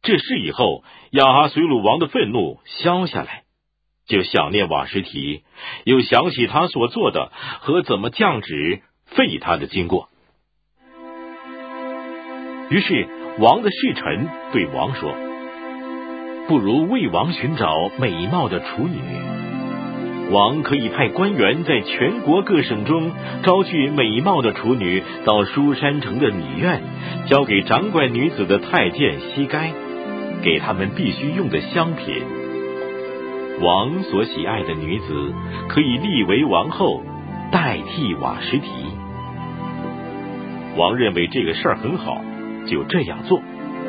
这事以后，亚哈随鲁王的愤怒消下来，就想念瓦实提，又想起他所做的和怎么降旨废他的经过。于是王的侍臣对王说，不如为王寻找美貌的处女，王可以派官员在全国各省中招聚美貌的处女到书珊城的女院，交给掌管女子的太监西该，给他们必须用的香品。王所喜爱的女子可以立为王后，代替瓦实提。王认为这个事儿很好，就这样做。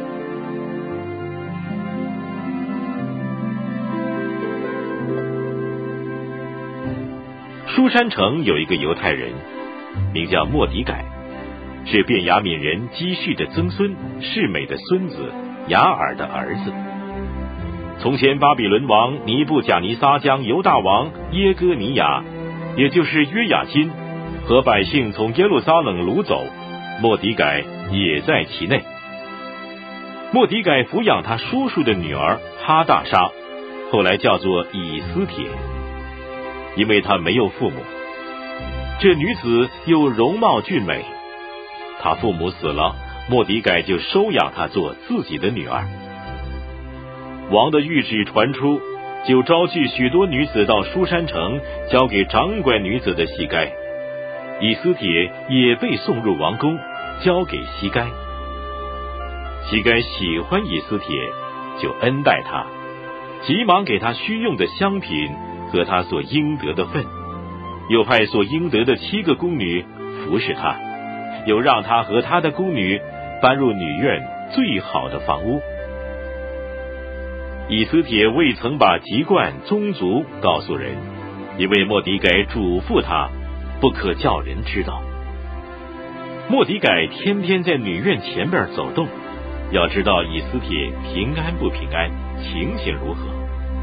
书珊城有一个犹太人，名叫末底改，是便雅悯人基士的曾孙，世美的孙子，雅尔的儿子。从前巴比伦王尼布甲尼撒将犹大王耶哥尼雅，也就是约雅斤，和百姓从耶路撒冷掳走，末底改也在其内。末底改抚养他叔叔的女儿哈大沙，后来叫做以斯帖，因为她没有父母。这女子又容貌俊美，她父母死了，末底改就收养她做自己的女儿。王的谕旨传出，就招聚许多女子到书珊城，交给掌管女子的西该。以斯帖也被送入王宫，交给西该。西该喜欢以斯帖，就恩待他，急忙给他需用的香品和他所应得的份，又派所应得的7个宫女服侍他，又让他和他的宫女搬入女院最好的房屋。以斯帖未曾把籍贯宗族告诉人，因为末底改嘱咐他不可叫人知道。末底改天天在女院前边走动，要知道以斯帖平安不平安，情形如何。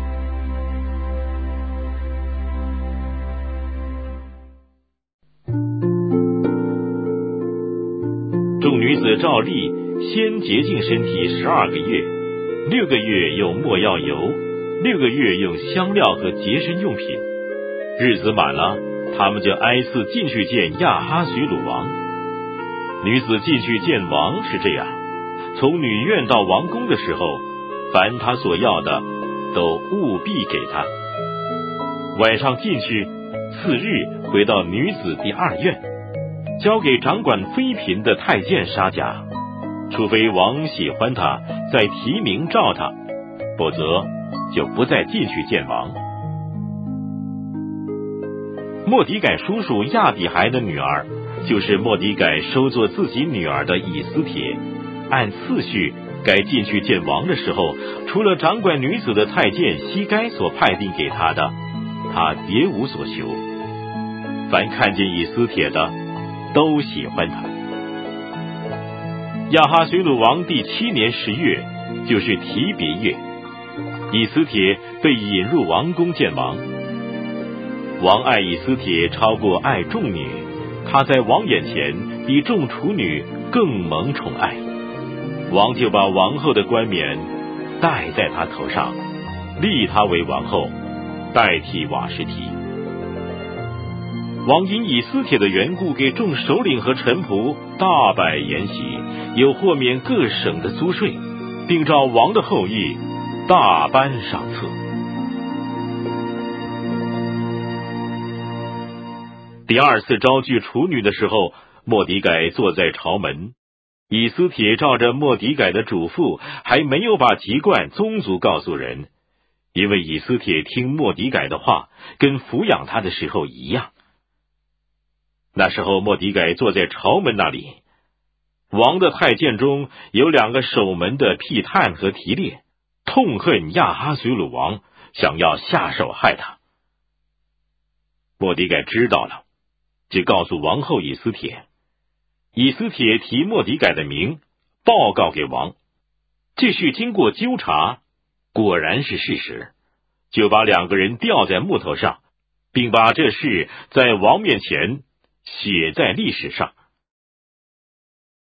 众女子照例先洁净身体12个月，6个月用没药油，6个月用香料和洁身用品。日子满了，他们就挨次进去见亚哈随鲁王。女子进去见王是这样，从女院到王宫的时候，凡他所要的都务必给他。晚上进去，次日回到女子第2院，交给掌管妃嫔的太监沙甲，除非王喜欢他，再提名召他，否则就不再进去见王。末底改叔叔亚比孩的女儿，就是末底改收作自己女儿的以斯帖，按次序该进去见王的时候，除了掌管女子的太监西该所派定给他的，他别无所求。凡看见以斯帖的，都喜欢他。亚哈随鲁王第7年10月，就是提别月，以斯帖被引入王宫见王。王爱以斯帖超过爱众女，她在王眼前比众处女更蒙宠爱。王就把王后的冠冕戴在她头上，立她为王后，代替瓦实提。王因以斯帖的缘故，给众首领和臣仆大摆筵席，又豁免各省的租税，并照王的后裔大颁赏赐。第2次招聚处女的时候，末底改坐在朝门。以斯帖照着末底改的嘱咐，还没有把籍贯宗族告诉人，因为以斯帖听末底改的话，跟抚养他的时候一样。那时候末底改坐在朝门那里，王的太监中有2个守门的辟探和提列，痛恨亚哈随鲁王，想要下手害他。末底改知道了，就告诉王后以斯帖。以斯帖提末底改的名，报告给王。这事经过纠察，果然是事实，就把2个人吊在木头上，并把这事在王面前写在历史上。